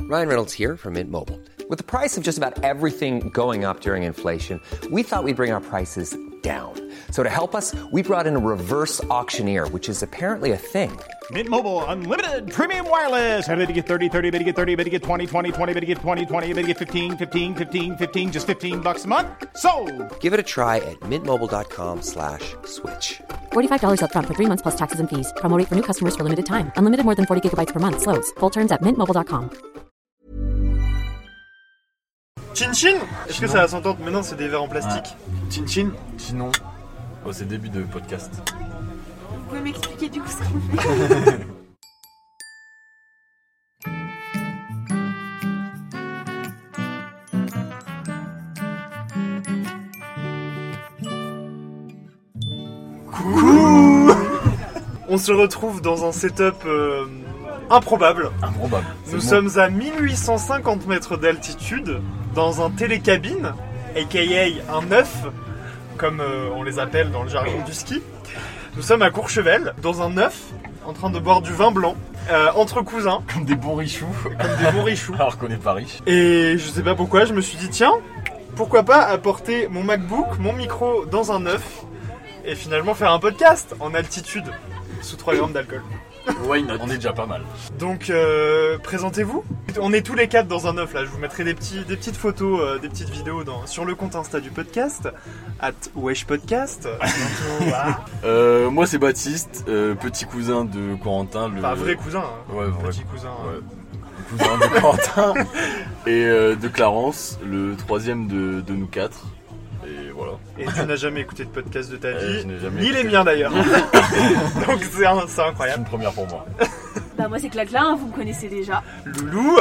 Ryan Reynolds here from Mint Mobile. With the price of just about everything going up during inflation, we thought we'd bring our prices down. So to help us, we brought in a reverse auctioneer, which is apparently a thing. Mint Mobile Unlimited Premium Wireless. How to get 30, 30, bit to get 30, bit to get 20, 20, 20, bit to get 20, 20, bit to get 15, 15, 15, 15, just $15 a month? Sold! Give it a try at mintmobile.com/switch. $45 up front for 3 months plus taxes and fees. Promo rate for new customers for limited time. Unlimited more than 40 gigabytes per month. Slows full terms at mintmobile.com. Chin-chin. Est-ce que ça va s'entendre? Mais non, c'est des verres en plastique. Chin-chin. Chinon. Oh, c'est le début de podcast. Vous pouvez m'expliquer du coup ce qu'on fait? Coucou. On se retrouve dans un setup improbable. Nous sommes à 1850 mètres d'altitude, dans un télécabine, aka un œuf, comme on les appelle dans le jargon du ski. Nous sommes à Courchevel, dans un œuf, en train de boire du vin blanc, entre cousins. Comme des bons richoux. Alors qu'on n'est pas riche. Et je sais pas pourquoi, je me suis dit, tiens, pourquoi pas apporter mon MacBook, mon micro dans un œuf, et finalement faire un podcast en altitude, sous 3 grammes d'alcool. Why not? On est déjà pas mal. Donc, présentez-vous. On est tous les 4 dans un œuf là. Je vous mettrai des petites photos, des petites vidéos sur le compte Insta du podcast, @weshpodcast. Moi c'est Baptiste, petit cousin de Corentin. Enfin, vrai cousin. Hein. Ouais, vrai petit cousin. Ouais. Cousin de Corentin et de Clarence, le troisième de nous 4. Et voilà. Et tu n'as jamais écouté de podcast de ta vie, ni les miens d'ailleurs. Donc c'est incroyable. C'est une première pour moi. Bah moi c'est Clacla, hein, vous me connaissez déjà. Loulou.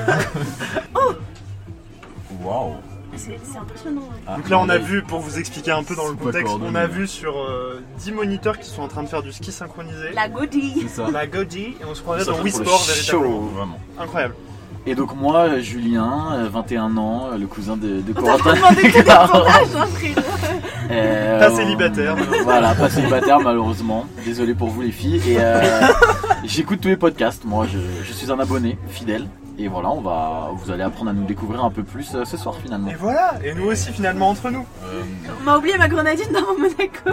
Oh. Waouh. C'est impressionnant. Ah, donc là on a vu, pour vous expliquer un peu dans le contexte, on a vu sur 10 moniteurs qui sont en train de faire du ski synchronisé. La Gaudi. C'est ça. La Gaudi, et on se croirait dans Wii Wii Sport véritablement. Vraiment. Incroyable. Et donc moi, Julien, 21 ans, le cousin de On t'a Corentin. pas demandé que ton âge, hein, frérot. Pas célibataire. Voilà, pas célibataire malheureusement. Désolé pour vous les filles. Et j'écoute tous les podcasts. Moi, je suis un abonné fidèle. Et voilà, vous allez apprendre à nous découvrir un peu plus ce soir finalement. Et voilà, et nous aussi finalement entre nous. On m'a oublié ma grenadine dans mon Monaco.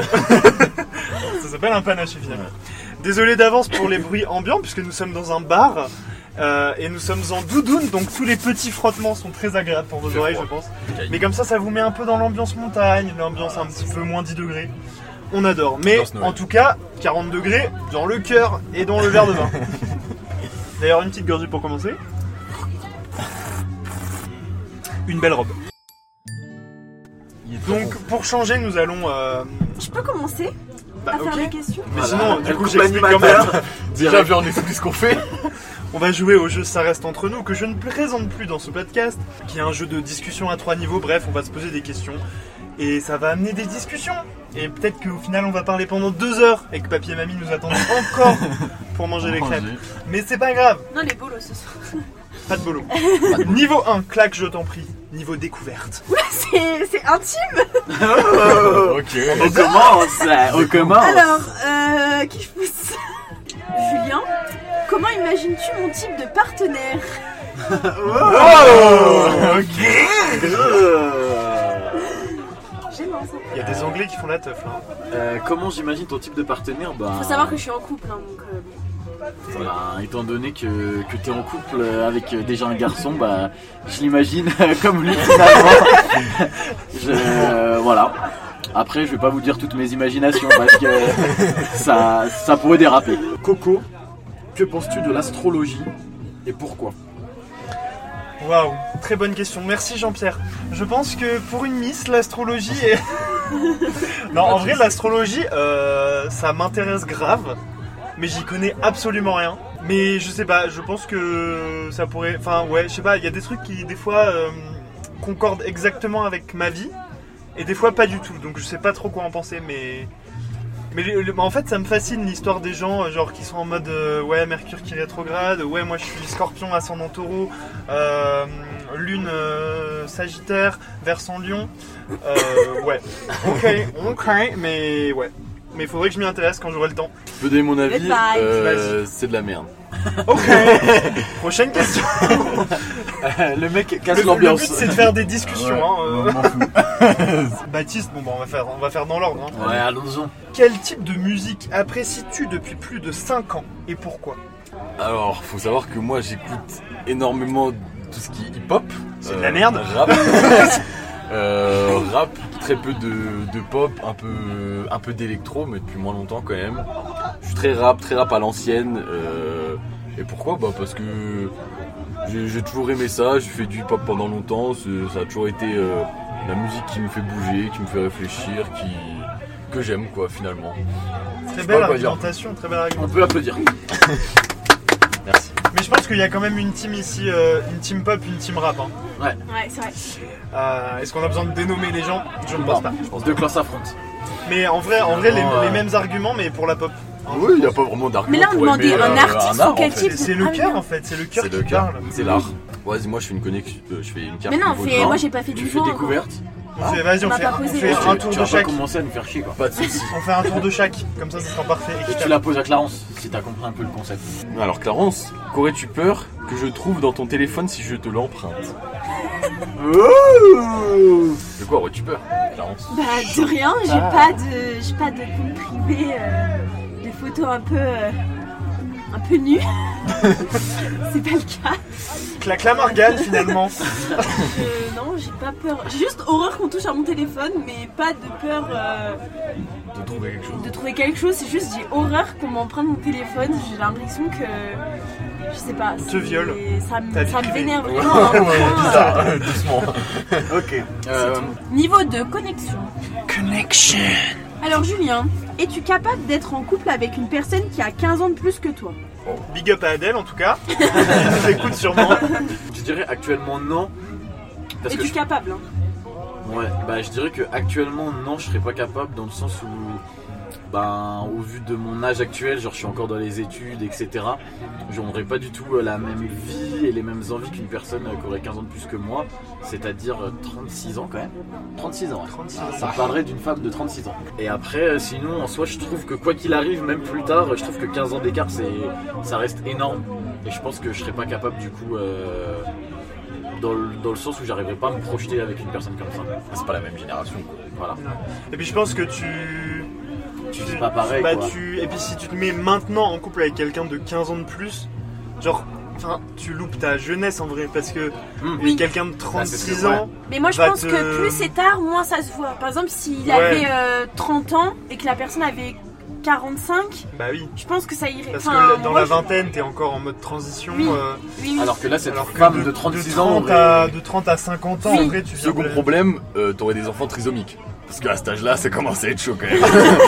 Ça s'appelle un panaché finalement. Désolé d'avance pour les bruits ambiants puisque nous sommes dans un bar. Et nous sommes en doudoune, donc tous les petits frottements sont très agréables pour vos oreilles, je pense. Mais comme ça vous met un peu dans l'ambiance montagne, l'ambiance un petit peu moins 10 degrés. On adore. Mais en tout cas, 40 degrés dans le cœur et dans le verre de vin. D'ailleurs, une petite gorgée pour commencer. Une belle robe. Donc pour changer, nous allons... Je peux commencer à faire les questions? Mais sinon, du coup, j'explique quand même. Déjà vu en explique ce qu'on fait. On va jouer au jeu Ça reste entre nous, que je ne présente plus dans ce podcast, qui est un jeu de discussion à 3 niveaux. Bref, on va se poser des questions et ça va amener des discussions. Et peut-être qu'au final on va parler pendant 2 heures et que papy et mamie nous attendent encore pour manger les crêpes. Mais c'est pas grave. Non, les bolos ce soir. Pas de bolo. Niveau 1, claque, je t'en prie. Niveau découverte. Oula, c'est intime. Ok. On commence. Alors, qui je pousse? Julien, comment imagines-tu mon type de partenaire? Ok. J'aime ça. Il y a des Anglais qui font la teuf là. Comment j'imagine ton type de partenaire? Faut savoir que je suis en couple, hein, donc... étant donné que t'es en couple avec déjà un garçon, je l'imagine comme lui finalement. Voilà. Après, je vais pas vous dire toutes mes imaginations parce que ça pourrait déraper. Coco, que penses-tu de l'astrologie et pourquoi? Waouh, très bonne question. Merci Jean-Pierre. Je pense que pour une miss, l'astrologie est... Non, en vrai, l'astrologie, ça m'intéresse grave. Mais j'y connais absolument rien. Mais je sais pas, je pense que ça pourrait... Enfin ouais, je sais pas, il y a des trucs qui des fois concordent exactement avec ma vie. Et des fois pas du tout, donc je sais pas trop quoi en penser, mais en fait ça me fascine l'histoire des gens genre qui sont en mode ouais Mercure qui rétrograde, ouais moi je suis Scorpion ascendant Taureau, Lune Sagittaire, Versant Lion, ouais, ok, mais ouais, mais il faudrait que je m'y intéresse quand j'aurai le temps. Je peux donner mon avis, Vas-y. c'est de la merde. Ok. Prochaine question. Le mec casse Le l'ambiance. but c'est de faire des discussions. Ouais, hein, m'en fous. Baptiste, bon bah on va faire dans l'ordre. Hein. Ouais, allons-y. Quel type de musique apprécies-tu depuis plus de 5 ans et pourquoi? Alors, faut savoir que moi j'écoute énormément tout ce qui est hip-hop. C'est de la merde. Rap. Rap, très peu de pop, un peu d'électro, mais depuis moins longtemps quand même. Je suis très rap à l'ancienne. Et pourquoi ? Bah parce que j'ai toujours aimé ça, j'ai fait du hip-hop pendant longtemps, ça a toujours été la musique qui me fait bouger, qui me fait réfléchir, que j'aime quoi finalement. Très Je belle sais pas quoi dire. argumentation, très belle On argumentation. peut l'applaudir. Merci. Mais je pense qu'il y a quand même une team ici, une team pop, une team rap. Hein. Ouais, c'est vrai. Est-ce qu'on a besoin de dénommer les gens? Je ne pense pas. Je pense deux classes s'affrontent. Mais en vrai les mêmes arguments, mais pour la pop. Oui, il n'y a pas vraiment d'argument. Mais là, on pour demandait aimer, un artiste art, ou quel en fait. type. C'est le Ah, cœur oui. en fait, c'est le cœur C'est qui le cœur, parle. c'est l'art. Vas-y, moi je fais une connexion, je fais une carte. Mais non, niveau de moi vin. j'ai pas fait Tu du fais vent. découverte. Vas-y, On on m'a pas fait posé. un tour Tu de vas pas chaque. commencer à nous faire chier quoi. Pas de soucis. On fait un tour de chaque, comme ça sera parfait. Et tu équitable. la poses à Clarence si t'as compris un peu le concept. Alors Clarence, qu'aurais-tu peur que je trouve dans ton téléphone si je te l'emprunte? De quoi aurais-tu peur, Clarence? Bah de rien, j'ai pas de compte privé, des photos un peu nues. C'est pas le cas. Claque la Morgane finalement. Non, j'ai pas peur. J'ai juste horreur qu'on touche à mon téléphone, mais pas de peur De trouver quelque chose. de trouver quelque chose. C'est juste j'ai horreur qu'on m'emprunte mon téléphone. J'ai l'impression que je sais pas. te viole. Ça Ta vie me privée. vénère vraiment. à un point, Bizarre, doucement. Ok. Niveau de connexion. Connection. Alors Julien, es-tu capable d'être en couple avec une personne qui a 15 ans de plus que toi? Big up à Adèle en tout cas. Elle nous écoute sûrement. Je dirais actuellement non. Parce que Es-tu capable hein? Ouais, bah je dirais que actuellement non, je serais pas capable dans le sens où, ben, au vu de mon âge actuel, genre je suis encore dans les études, etc. J'aurais pas du tout la même vie et les mêmes envies qu'une personne qui aurait 15 ans de plus que moi, c'est-à-dire 36 ans quand même. 36 ans, ouais. 36 Ça me parlerait d'une femme de 36 ans. Et après, sinon, en soi, je trouve que quoi qu'il arrive, même plus tard, je trouve que 15 ans d'écart, ça reste énorme. Et je pense que je serais pas capable du coup... Dans le sens où j'arriverais pas à me projeter avec une personne comme ça. C'est pas la même génération quoi. Voilà. Et puis je pense que C'est pas pareil, bah, quoi. Et puis si tu te mets maintenant en couple avec quelqu'un de 15 ans de plus, genre, enfin, tu loupes ta jeunesse en vrai parce que Oui. quelqu'un de c'est 36 ce que- ans. Mais moi je Va pense te- que plus c'est tard, moins ça se voit. Par exemple, s'il Ouais. avait 30 ans et que la personne avait 45, Bah oui. je pense que ça irait. Parce Enfin, que dans moi, la je- vingtaine, t'es encore en mode transition. Oui. Oui, oui. Alors que là, cette alors que femme de 36 ans 30 aurait... de 30 à 50 ans, Oui. en vrai, tu viens Second de- problème, t'aurais des enfants trisomiques. Parce qu'à cet âge-là, ça commence à être chaud quand même.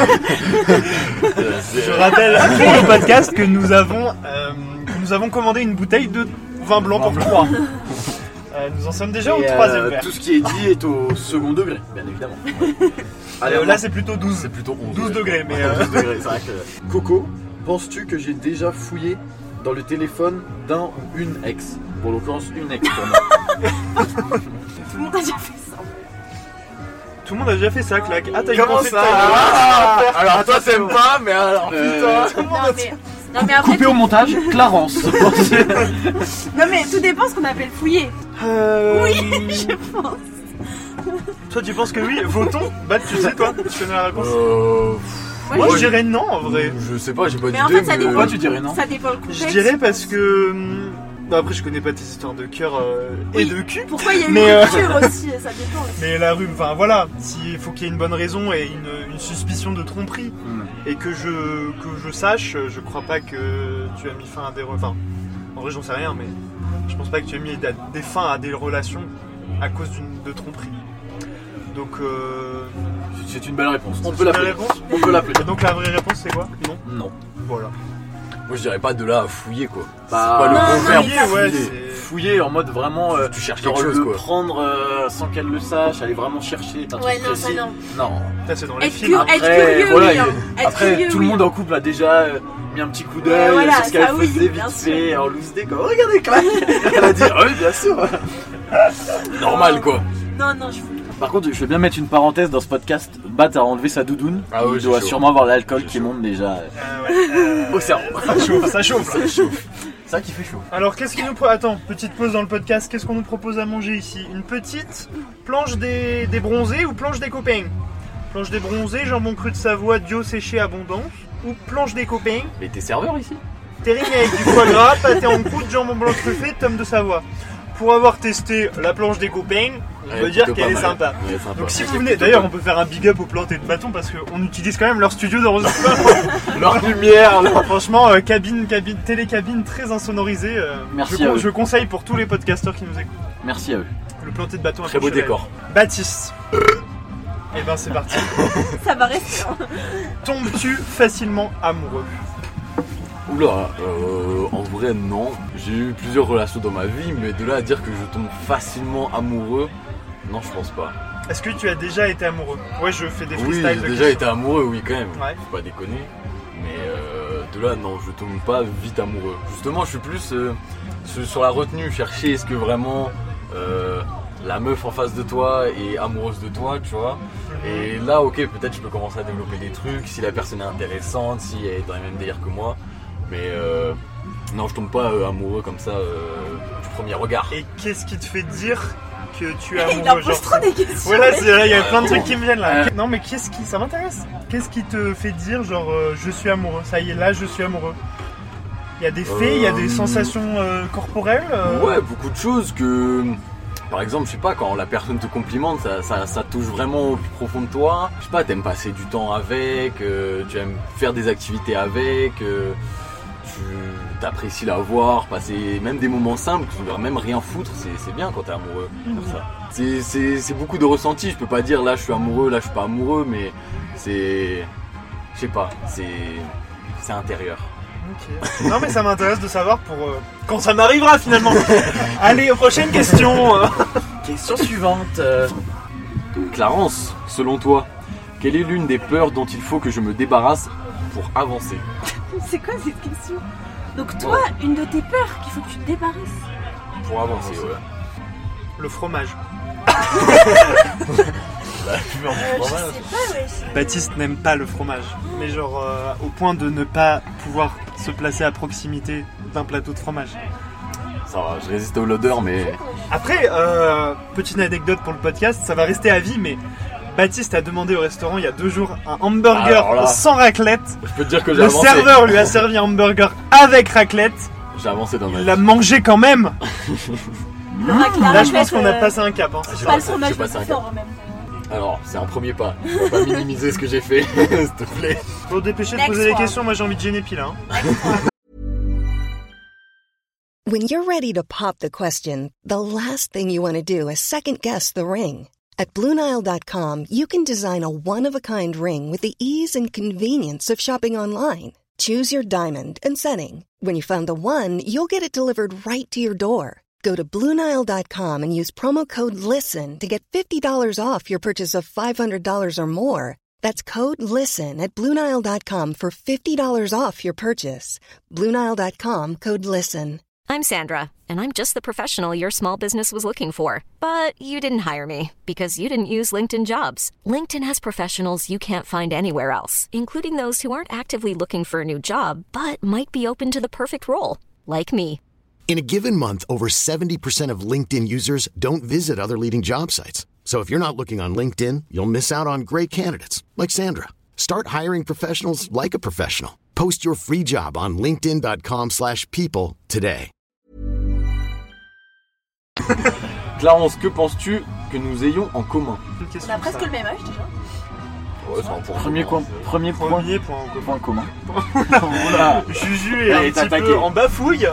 Je rappelle pour le podcast que nous avons commandé une bouteille de vin blanc pour 3. Nous en sommes déjà au Et, troisième verre. tout ce qui est dit est au second degré, bien évidemment. Allez, Là, c'est plutôt 12. C'est plutôt 11. 12 degrés, mais 12 degrés, c'est vrai que... Coco, penses-tu que j'ai déjà fouillé dans le téléphone d'un ou une ex? Pour l'occurrence, une ex pour moi. Tout le monde a déjà fait ça. tout le monde a déjà fait ça, claque. Ah, t'as une Comment pensée ça de- Alors toi t'aimes pas, mais alors putain. Non mais après, Coupé au montage, Clarence. non mais tout dépend ce qu'on appelle fouiller. Oui, Je pense. Toi, tu penses que oui? Votons? Bah, tu sais, toi, tu connais la réponse. Moi, je- je dirais non, en vrai. Je sais pas, j'ai pas Mais en d'idée. fait, ça dépend. Pourquoi tu dirais non? Ça dépend le contexte. Je dirais parce que... Bah, après, je connais pas tes histoires de cœur et Oui. de cul. Pourquoi il y a Mais, une rupture aussi, ça dépend. Mais la rue, enfin voilà, s'il faut qu'il y ait une bonne raison et une suspicion de tromperie, et que je sache, je crois pas que tu as mis fin à des... Enfin, en vrai, j'en sais rien, mais je pense pas que tu as mis des fins à des relations à cause de tromperie. Donc, C'est une belle réponse. On c'est peut la l'appeler. réponse. On peut l'appeler. Et donc, la vraie réponse, c'est quoi? Non. Non. Voilà. Moi je dirais pas de là à fouiller quoi. Bah, C'est pas non, le bon verbe. mais Ouais, fouiller. c'est... Fouiller en mode vraiment. Tu cherches genre quelque chose le quoi. prendre sans qu'elle le sache, aller vraiment chercher. un Ouais, truc non, ça précis. non. Non. Ça, c'est dans les Être films. Être Après, curieux, voilà, oui, hein. Être après curieux, tout le oui. monde en couple a déjà mis un petit coup d'œil Voilà, sur ce qu'elle ça, oui, faisait bien vite sûr. fait en loose day. Comme, regardez, clac. Elle a dit, oui, bien sûr. Normal quoi. Non, je fouille pas. Par contre, je vais bien mettre une parenthèse dans ce podcast. Bat a enlevé sa doudoune. Ah oui, il doit chaud. sûrement avoir l'alcool qui monte déjà au cerveau. Ça chauffe. Ça qui fait chaud. Alors, qu'est-ce qu'il nous propose? Attends, petite pause dans le podcast. Qu'est-ce qu'on nous propose à manger ici? Une petite planche des bronzés ou planche des copains? Planche des bronzés, jambon cru de Savoie, dio séché abondance. Ou planche des copains, Mais t'es serveur ici? terrine avec du foie gras, pâté en croûte, jambon blanc truffé, tome de Savoie. Pour avoir testé la planche des copains, on peut dire qu'elle est sympa. Ouais, sympa. Donc si vous venez, d'ailleurs on peut faire un big up aux plantes et de bâtons parce qu'on utilise quand même leur studio d'enregistrement. Leur lumière, là. Franchement, télécabine très insonorisée. Merci je, à eux. je conseille pour tous les podcasteurs qui nous écoutent. Merci à eux. Le planté de bâton. Très beau décor. Baptiste. Et ben c'est parti. Ça va rester. Tombes-tu facilement amoureux? Oula, en vrai non. J'ai eu plusieurs relations dans ma vie, mais de là à dire que je tombe facilement amoureux, non je pense pas. Est-ce que tu as déjà été amoureux? Ouais, je fais des Oui, freestyles j'ai de déjà été amoureux, oui quand même. Ouais. Faut pas déconner. Mais de là non, je tombe pas vite amoureux. Justement, je suis plus sur la retenue, chercher est-ce que vraiment la meuf en face de toi est amoureuse de toi, tu vois. Et là, ok, peut-être je peux commencer à développer des trucs, si la personne est intéressante, si elle est dans les mêmes délires que moi. Mais non, je tombe pas amoureux comme ça du premier regard. Et qu'est-ce qui te fait dire que tu es Il en amoureux? pose trop des questions. Ouais, là, c'est vrai, il y a plein de bon. trucs qui me viennent là. Non, mais ça m'intéresse. Qu'est-ce qui te fait dire, genre, je suis amoureux? Ça y est, là, je suis amoureux. Il y a des faits, il y a des sensations corporelles. Ouais, beaucoup de choses que. Par exemple, je sais pas, quand la personne te complimente, ça touche vraiment au plus profond de toi. Je sais pas, t'aimes passer du temps avec, tu aimes faire des activités avec, tu t'apprécies la voir, passer même des moments simples, même rien foutre, c'est bien quand t'es amoureux. Comme ça. C'est beaucoup de ressentis, je peux pas dire là je suis amoureux, là je suis pas amoureux, mais c'est. Je sais pas, c'est intérieur. Ok. Non, mais ça m'intéresse de savoir pour quand ça m'arrivera finalement. Allez, prochaine question. Question suivante. Clarence, selon toi, quelle est l'une des peurs dont il faut que je me débarrasse pour avancer? C'est quoi cette question? Donc toi, une de tes peurs qu'il faut que tu te débarrasses. Pour avancer, ouais. Le fromage. Je sais pas, ouais. Baptiste n'aime pas le fromage, mais genre au point de ne pas pouvoir se placer à proximité d'un plateau de fromage. Ça va, je résiste à l'odeur, mais. Après, petite anecdote pour le podcast, ça va rester à vie, mais Baptiste a demandé au restaurant il y a 2 jours un hamburger Alors là, sans raclette. Je peux te dire que j'ai Le avancé. serveur lui a servi un hamburger avec raclette. J'ai avancé dans ma Il vie. l'a mangé quand même. Là, je pense qu'on a pas passé un cap. Hein. J'ai pas le passé- fromage j'ai le passé plus un cap. fort en même temps. Alors, c'est un premier pas. On va pas minimiser ce que j'ai fait, s'il te plaît. Faut dépêcher de Next poser les one. questions. Moi, j'ai envie de gêner pile. Hein. When you're ready to pop the question, the last thing you want to do is second-guess the ring. At BlueNile.com, you can design a one-of-a-kind ring with the ease and convenience of shopping online. Choose your diamond and setting. When you find the one, you'll get it delivered right to your door. Go to BlueNile.com and use promo code LISTEN to get $50 off your purchase of $500 or more. That's code LISTEN at BlueNile.com for $50 off your purchase. BlueNile.com, code LISTEN. I'm Sandra, and I'm just the professional your small business was looking for. But you didn't hire me because you didn't use LinkedIn Jobs. LinkedIn has professionals you can't find anywhere else, including those who aren't actively looking for a new job, but might be open to the perfect role, like me. In a given month, over 70% of LinkedIn users don't visit other leading job sites. So if you're not looking on LinkedIn, you'll miss out on great candidates like Sandra. Start hiring professionals like a professional. Post your free job on linkedin.com/people today. Clarence, que penses-tu que nous ayons en commun? Une On question, a presque ça. le même âge déjà. Ouais, c'est un point Premier commun. point Premier point en commun. commun. Oula, Juju est Allez, un t'as petit peu attaqué. en bafouille.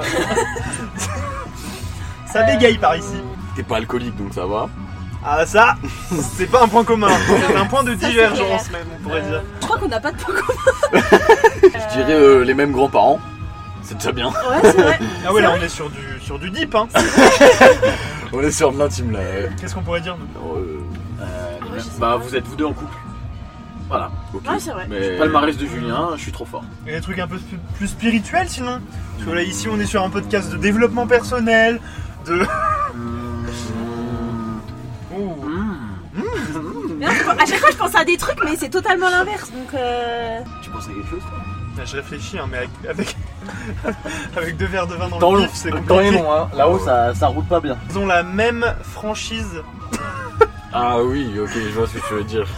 Ça bégaye par ici. T'es pas alcoolique donc ça va. Ah ça, c'est pas un point commun. C'est un point de Ça, c'est divergence clair. même, on pourrait dire. Je crois qu'on n'a pas de point commun. Je dirais les mêmes grands-parents. C'est déjà bien. Ouais, c'est vrai. Ah ouais, là on est sur du deep. Hein. On est sur de l'intime là. Qu'est-ce qu'on pourrait dire nous je sais Bah pas. vous êtes vous deux en couple. Voilà. Ok. Ouais, c'est vrai. Mais... Palmarès de Julien, je suis trop fort. Il y a des trucs un peu plus spirituels sinon. Parce que là ici on est sur un podcast de développement personnel, de... Ouh. fois je pense à des trucs mais c'est totalement l'inverse donc Tu penses à quelque chose toi? Je réfléchis, hein, mais avec 2 verres de vin dans Temps le long, bif, c'est le temps est compliqué. long, hein. Là-haut ça roule pas bien. Ils ont la même franchise. Ah oui, ok, je vois ce que tu veux dire.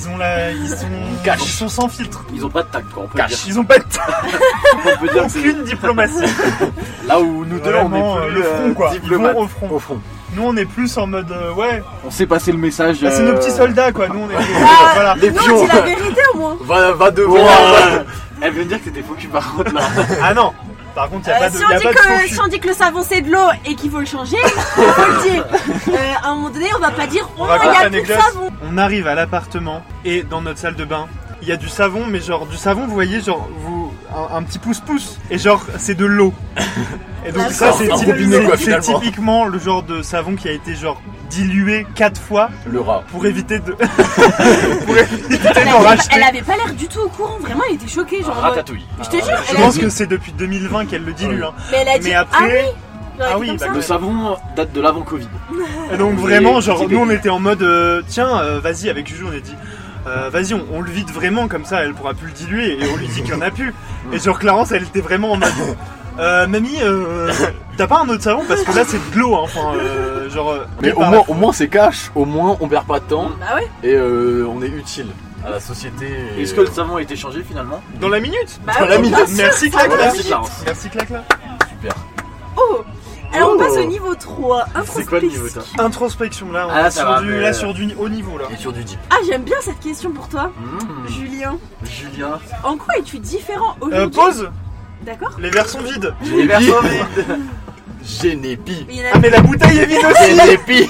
Ils sont sans filtre. Ils ont pas de tact, quoi, on peut dire. Ils ont pas de On peut dire que c'est aucune diplomatie. là où nous deux Vraiment, on est plus le front quoi. Ils diplomates. vont au front. Nous on est plus en mode ouais. On sait passer le message. Bah, c'est nos petits soldats quoi. Nous on est voilà. Les non, pions. dis la vérité au moins. Va devant. Elle vient de dire que c'était faux cul par contre là. Ah non. Par contre, il n'y a pas de si, on dit faux cul. si on dit que le savon c'est de l'eau et qu'il faut le changer, faut le dire. À un moment donné, on va pas dire oh, il y a plus de savon. On arrive à l'appartement et dans notre salle de bain, il y a du savon, mais genre du savon, vous voyez, genre un petit pouce-pouce, et genre c'est de l'eau. Et donc ça, c'est typiquement le genre de savon qui a été genre dilué 4 fois. Le rat. Pour éviter de. Pour éviter d'en racheter. Elle avait pas l'air du tout au courant, vraiment, elle était choquée. Genre, ratatouille. Je te jure. Je pense que c'est depuis 2020 qu'elle le dilue. Hein. Mais elle a dit après. Ah oui, le savon date de l'avant Covid. Et donc vraiment, genre nous on était en mode tiens, vas-y, avec Juju on a dit. Vas-y, on le vide vraiment comme ça, elle pourra plus le diluer et on lui dit qu'il y en a plus. Et genre Clarence, elle était vraiment en mode mamie, t'as pas un autre savon parce que là c'est de l'eau, hein. Enfin, genre. Mais au moins c'est cash, au moins on perd pas de temps. Bah ouais. Et on est utile à la société. Est-ce que le savon a été changé finalement? Dans la minute. Bah dans oui, la minute. Merci Clacla. Merci Clacla. Super. Oh. Alors on passe au niveau 3, C'est quoi le niveau toi? Introspection, là on est sur du haut niveau là. Et sur du deep. Ah j'aime bien cette question pour toi, Julien. Julien. En quoi es-tu différent aujourd'hui? Pause. D'accord. Les verres sont vides. Les verres sont vides. Génépi. Ah mais la bouteille est vide aussi. Génépi.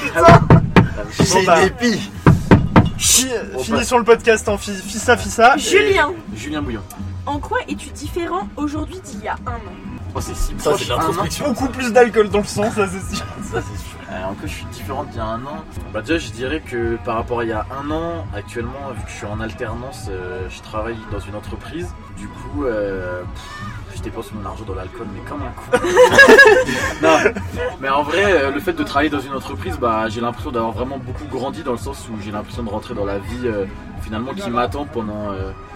Génépi. Finissons le podcast en fissa. Julien Bouillon. En quoi es-tu différent aujourd'hui d'il y a un an? Oh, c'est si Ça proche, c'est l'introspection. Beaucoup plus d'alcool dans le sang, ça c'est sûr. Ça c'est sûr. En quoi je suis différent d'il y a un an? Bah déjà je dirais que par rapport à il y a un an, actuellement vu que je suis en alternance, je travaille dans une entreprise. Du coup, je dépense mon argent dans l'alcool mais comme un con. Non, mais en vrai, le fait de travailler dans une entreprise, bah j'ai l'impression d'avoir vraiment beaucoup grandi dans le sens où j'ai l'impression de rentrer dans la vie finalement qui m'attend pendant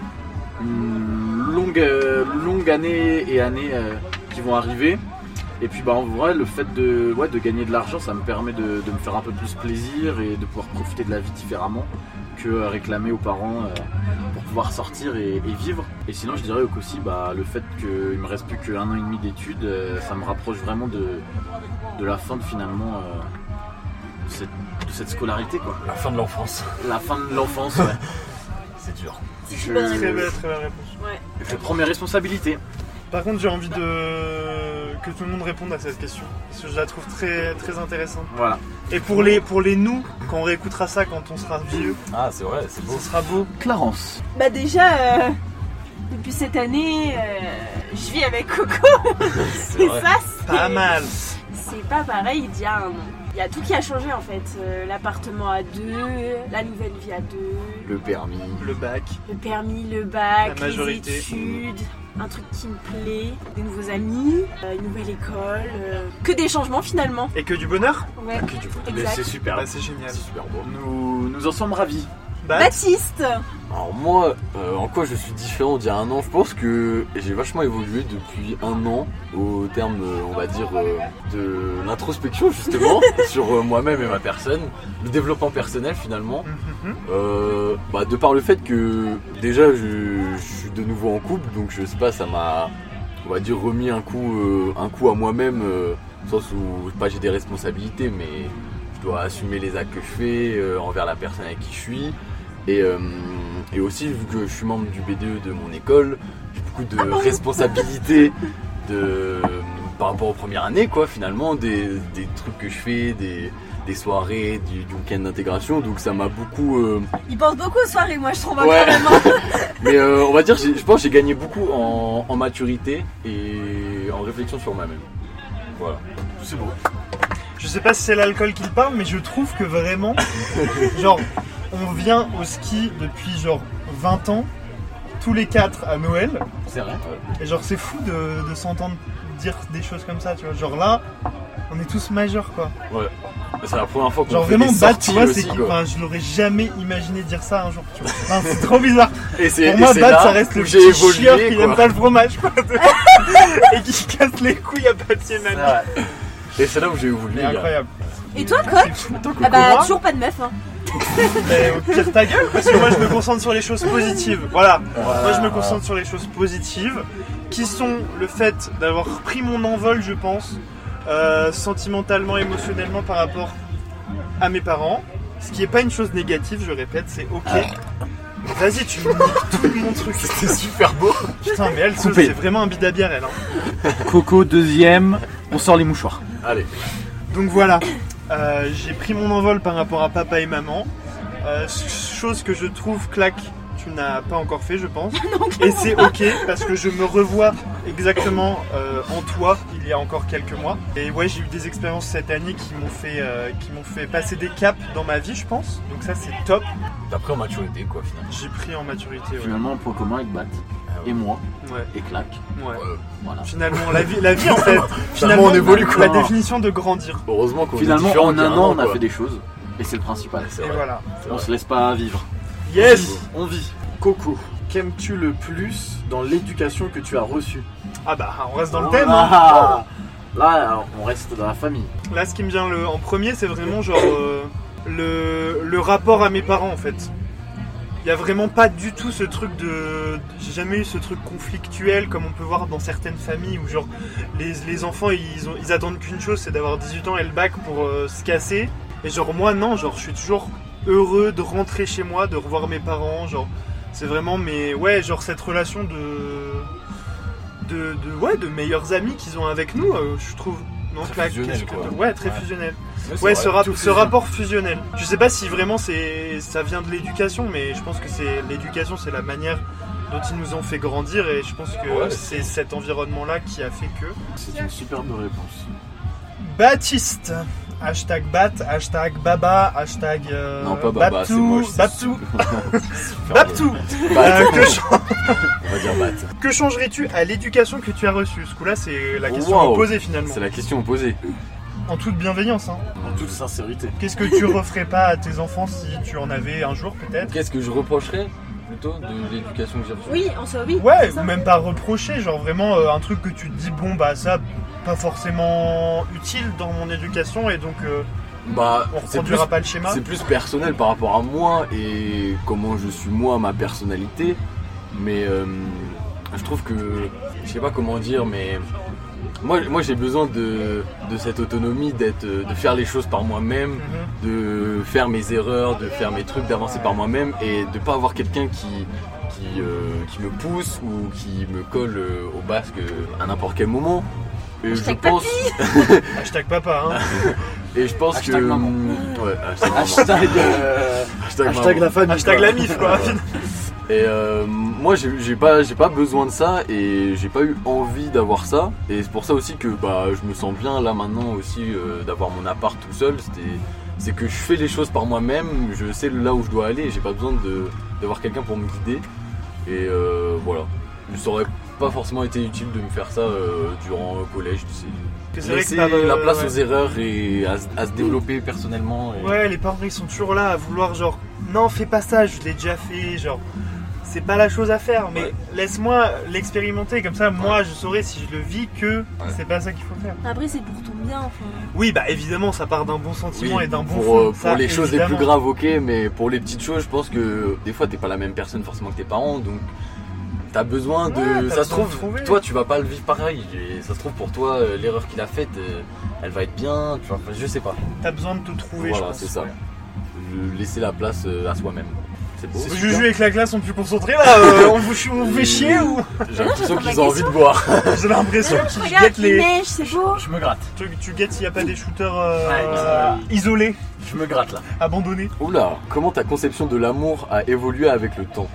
une longue année et années qui vont arriver. Et puis bah en vrai le fait de gagner de l'argent ça me permet de me faire un peu plus plaisir et de pouvoir profiter de la vie différemment que réclamer aux parents pour pouvoir sortir et vivre. Et sinon je dirais aussi bah, le fait qu'il me reste plus qu'1 an et demi d'études, ça me rapproche vraiment de la fin de finalement de cette scolarité quoi. La fin de l'enfance. La fin de l'enfance ouais. C'est dur. Très belle réponse. Ouais. Je prends mes responsabilités. Par contre, j'ai envie que tout le monde réponde à cette question parce que je la trouve très très intéressante. Voilà. Et pour les nous, quand on réécoutera ça quand on sera vieux, Ah c'est vrai, c'est beau. ce sera beau. Clarence. Bah déjà, depuis cette année, je vis avec Coco. C'est Et vrai. ça, Pas mal. c'est pas pareil d'il y a un an. Il y a tout qui a changé en fait. L'appartement à 2, la nouvelle vie à 2, Le permis. Le bac. le permis, le bac, La les majorité. études, un truc qui me plaît, des nouveaux amis, une nouvelle école, que des changements finalement. Et que du bonheur. Ouais, Mais exact. c'est super. Bah, c'est génial. C'est super beau. Nous en sommes ravis. Baptiste, Alors moi, en quoi je suis différent d'il y a un an? Je pense que j'ai vachement évolué depuis un an au terme, on va dire, de l'introspection justement sur moi-même et ma personne, le développement personnel finalement. Bah, de par le fait que déjà je suis de nouveau en couple, donc je sais pas, ça m'a, on va dire, remis un coup à moi-même, au sens où pas j'ai des responsabilités, mais je dois assumer les actes que je fais envers la personne avec qui je suis. Et aussi, vu que je suis membre du B2 de mon école, j'ai beaucoup de responsabilités par rapport aux premières années, quoi, finalement, des trucs que je fais, des soirées, du week-end d'intégration, donc ça m'a beaucoup... il pense beaucoup aux soirées, moi je trouve Ouais. quand même. Mais on va dire, je pense que j'ai gagné beaucoup en maturité et en réflexion sur moi-même. Voilà. C'est beau. Je sais pas si c'est l'alcool qui parle, mais je trouve que vraiment, genre, on vient au ski depuis genre 20 ans, tous les 4 à Noël. C'est vrai. Et genre c'est fou de s'entendre dire des choses comme ça, tu vois. Genre là, On est tous majeurs, quoi. Ouais. C'est la première fois qu'on Genre fait vraiment des Bat, sorties tu vois, aussi, quoi. enfin, je l'aurais jamais imaginé dire ça un jour, tu vois. Enfin, c'est trop bizarre. Et c'est, Pour moi, et c'est Bat, là ça reste où le j'ai petit évolué, chieur qui quoi. n'aime pas le fromage, quoi. Et qui casse les couilles à papier nani. Et c'est là où j'ai évolué. C'est gars. incroyable. Et toi, coach? Ah bah, moi toujours pas de meuf, hein. Mais au pire ta gueule, parce que moi je me concentre sur les choses positives. Voilà. Moi je me concentre sur les choses positives, qui sont le fait d'avoir pris mon envol, je pense, sentimentalement, émotionnellement par rapport à mes parents. Ce qui est pas une chose négative, je répète, c'est ok. Vas-y, tu me niques tout mon truc. C'était super beau. Putain, mais elle, Coupé. c'est vraiment un bide à bière, elle. Hein. Coco, deuxième. On sort les mouchoirs. Allez. Donc voilà, j'ai pris mon envol par rapport à papa et maman. Chose que je trouve claque, tu n'as pas encore fait, je pense. Et c'est ok parce que je me revois exactement en toi il y a encore quelques mois. Et ouais, j'ai eu des expériences cette année qui m'ont fait passer des caps dans ma vie, je pense. Donc ça, c'est top. T'as pris en maturité, quoi, finalement. J'ai pris en maturité. Ouais. Finalement, un point commun avec Bat et moi Ouais. et Claque. Ouais. Voilà. Finalement, la vie en fait. Finalement, on évolue, quoi. La définition de grandir. Heureusement qu'on Finalement, est différents en un qu'il y a an, on a quoi. fait des choses et c'est le principal. C'est Et vrai. voilà. C'est On vrai. se laisse pas vivre. Yes. On vit. Coco. Qu'aimes-tu le plus dans l'éducation que tu as reçue? Ah bah, on reste dans le Oh thème. là, Hein. là, on reste dans la famille. Là, ce qui me vient en premier, c'est vraiment genre le rapport à mes parents en fait. Il y a vraiment pas du tout ce truc de. J'ai jamais eu ce truc conflictuel comme on peut voir dans certaines familles où genre les enfants ils attendent qu'une chose, c'est d'avoir 18 ans et le bac pour se casser. Et genre moi non, genre je suis toujours heureux de rentrer chez moi, de revoir mes parents, genre c'est vraiment genre cette relation de meilleurs amis qu'ils ont avec nous, je trouve. Non, Très Claque, fusionnel, qu'est-ce que quoi. ouais, très fusionnel. c'est Ouais, vrai, ce rapport fusionnel. Je sais pas si vraiment ça vient de l'éducation, mais je pense que l'éducation, c'est la manière dont ils nous ont fait grandir, et je pense que Ouais, c'est cet environnement-là qui a fait que. C'est une superbe réponse. Baptiste, hashtag Bat, hashtag Baba, hashtag Non, pas Baba, c'est moche. c'est Baptou, super Baptou. Bat. Que On va dire Bat. que changerais-tu à l'éducation que tu as reçue? Ce coup-là, c'est la question Wow. à poser finalement. C'est la question posée. En toute bienveillance. Hein. En toute sincérité. Qu'est-ce que tu referais pas à tes enfants si tu en avais un jour peut-être? Qu'est-ce que je reprocherais plutôt de l'éducation que j'ai reçue? Oui, en soi, oui. Ouais, c'est ça. ou même pas reprocher, genre vraiment un truc que tu te dis, bon bah ça, pas forcément utile dans mon éducation, et donc Bah, on c'est reproduira plus, pas le schéma. c'est plus personnel par rapport à moi et comment je suis moi, ma personnalité. Mais je trouve que, je sais pas comment dire, mais moi j'ai besoin de cette autonomie, de faire les choses par moi-même, de faire mes erreurs, de faire mes trucs, d'avancer par moi-même, et de pas avoir quelqu'un qui me pousse ou qui me colle au basque à n'importe quel moment. Et je pense, Hashtag papa, hein. et je pense Hashtag que maman. ouais, hashtag maman. Hashtag la famille. Hashtag la mif, quoi. Et moi j'ai pas besoin de ça, et j'ai pas eu envie d'avoir ça, et c'est pour ça aussi que bah je me sens bien là maintenant aussi d'avoir mon appart tout seul. C'est que je fais les choses par moi-même, je sais là où je dois aller, et j'ai pas besoin d'avoir quelqu'un pour me guider. Et voilà, ça aurait pas forcément été utile de me faire ça durant le collège, tu sais. Que c'est vrai Laisser que t'as, la place ouais. aux erreurs et à se développer personnellement. Et... Ouais, les parents ils sont toujours là à vouloir genre, non fais pas ça, je l'ai déjà fait, genre c'est pas la chose à faire, mais Ouais. laisse-moi l'expérimenter, comme ça moi je saurai si je le vis que c'est pas ça qu'il faut faire. Après, c'est pour ton bien, enfin. Oui, bah évidemment ça part d'un bon sentiment Oui, et d'un bon pour, fond. pour ça, les choses les plus évidemment. graves, ok, mais pour les petites choses, je pense que des fois t'es pas la même personne forcément que tes parents, donc t'as besoin de. Ouais, t'as ça se besoin de trouve, trouver. toi tu vas pas le vivre pareil, et ça se trouve pour toi l'erreur qu'il a faite, elle va être bien, tu vois, je sais pas. T'as besoin de te trouver, Voilà, je pense. c'est ça. Ouais. Laisser la place à soi-même. C'est beau. Juju avec la classe sont plus concentrés là, on vous fait chier ou? J'ai l'impression Ma qu'ils ont envie question. de boire. J'ai l'impression qu'ils Regarde, guettent il les. neige, c'est beau. Je me gratte. Tu guettes s'il n'y a pas des shooters Ouais, isolés, Je me gratte là. abandonnés. Oula, comment ta conception de l'amour a évolué avec le temps?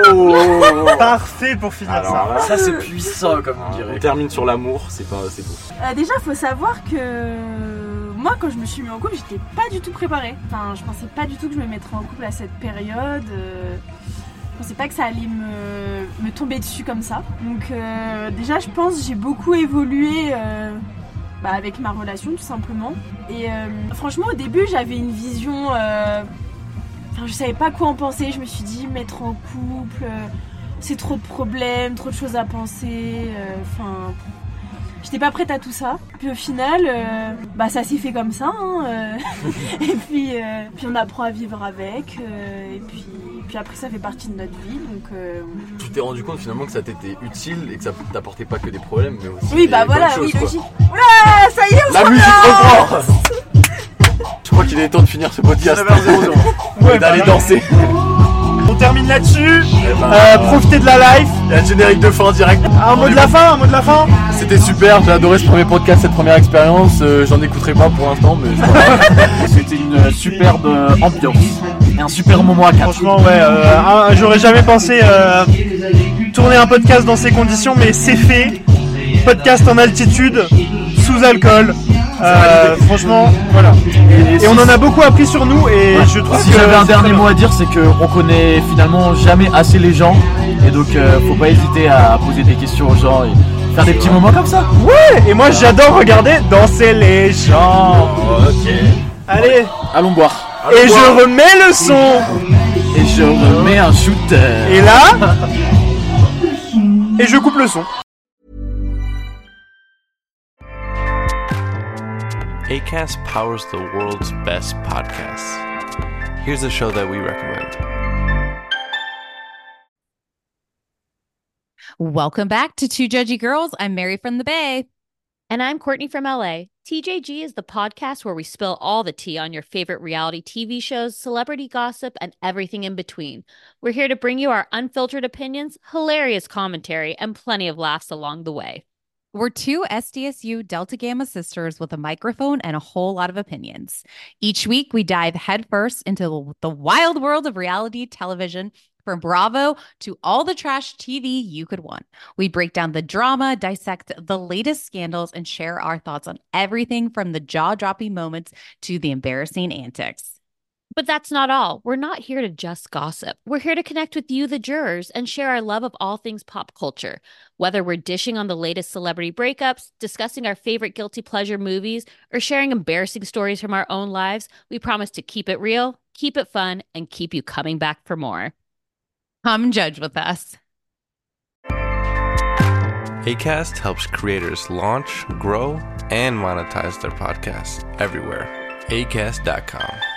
Parfait pour finir ça. Alors là, Ça c'est puissant comme on on dirait. termine sur l'amour, c'est beau. Déjà, faut savoir que moi, quand je me suis mis en couple, j'étais pas du tout préparée. Enfin, je pensais pas du tout que je me mettrais en couple à cette période. Je pensais pas que ça allait me tomber dessus comme ça. Donc, déjà, je pense que j'ai beaucoup évolué avec ma relation tout simplement. Et franchement au début j'avais une vision, je savais pas quoi en penser, je me suis dit mettre en couple, c'est trop de problèmes, trop de choses à penser, j'étais pas prête à tout ça. Puis au final, ça s'est fait comme ça. Et puis on apprend à vivre avec. Et puis après, ça fait partie de notre vie. Donc, Tu t'es rendu compte finalement que ça t'était utile et que ça t'apportait pas que des problèmes, mais aussi oui, des bonnes choses, quoi. logique. Oula, ça y est, on La se musique reprend. reprend. Je crois qu'il est temps de finir ce podcast Ouais, et d'aller voilà. danser. On termine là-dessus. ben, Profitez de la live. Il y a le générique de fin direct. Un mot de la fin. C'était super, j'ai adoré ce premier podcast, cette première expérience. J'en écouterai pas pour l'instant, mais c'est pas grave. C'était une superbe ambiance et un super moment à 4. Franchement, ouais. J'aurais jamais pensé tourner un podcast dans ces conditions, mais c'est fait. Podcast en altitude, sous alcool. Franchement, voilà. Et on en a beaucoup appris sur nous et je trouve Si que j'avais un c'est dernier très mot à dire, c'est qu'on connaît finalement jamais assez les gens. Et donc faut pas hésiter à poser des questions aux gens et faire des petits moments comme ça. Ouais. Et moi j'adore regarder danser les gens. Ok. Allez. Allons boire. Et je remets le son. Et je remets un shooter. Et là. Et je coupe le son. Acast powers the world's best podcasts. Here's a show that we recommend. Welcome back to Two Judgy Girls. I'm Mary from the Bay. And I'm Courtney from LA. TJG is the podcast where we spill all the tea on your favorite reality TV shows, celebrity gossip, and everything in between. We're here to bring you our unfiltered opinions, hilarious commentary, and plenty of laughs along the way. We're two SDSU Delta Gamma sisters with a microphone and a whole lot of opinions. Each week, we dive headfirst into the wild world of reality television, from Bravo to all the trash TV you could want. We break down the drama, dissect the latest scandals, and share our thoughts on everything from the jaw-dropping moments to the embarrassing antics. But that's not all. We're not here to just gossip. We're here to connect with you, the jurors, and share our love of all things pop culture. Whether we're dishing on the latest celebrity breakups, discussing our favorite guilty pleasure movies, or sharing embarrassing stories from our own lives, we promise to keep it real, keep it fun, and keep you coming back for more. Come judge with us. Acast helps creators launch, grow, and monetize their podcasts everywhere. Acast.com.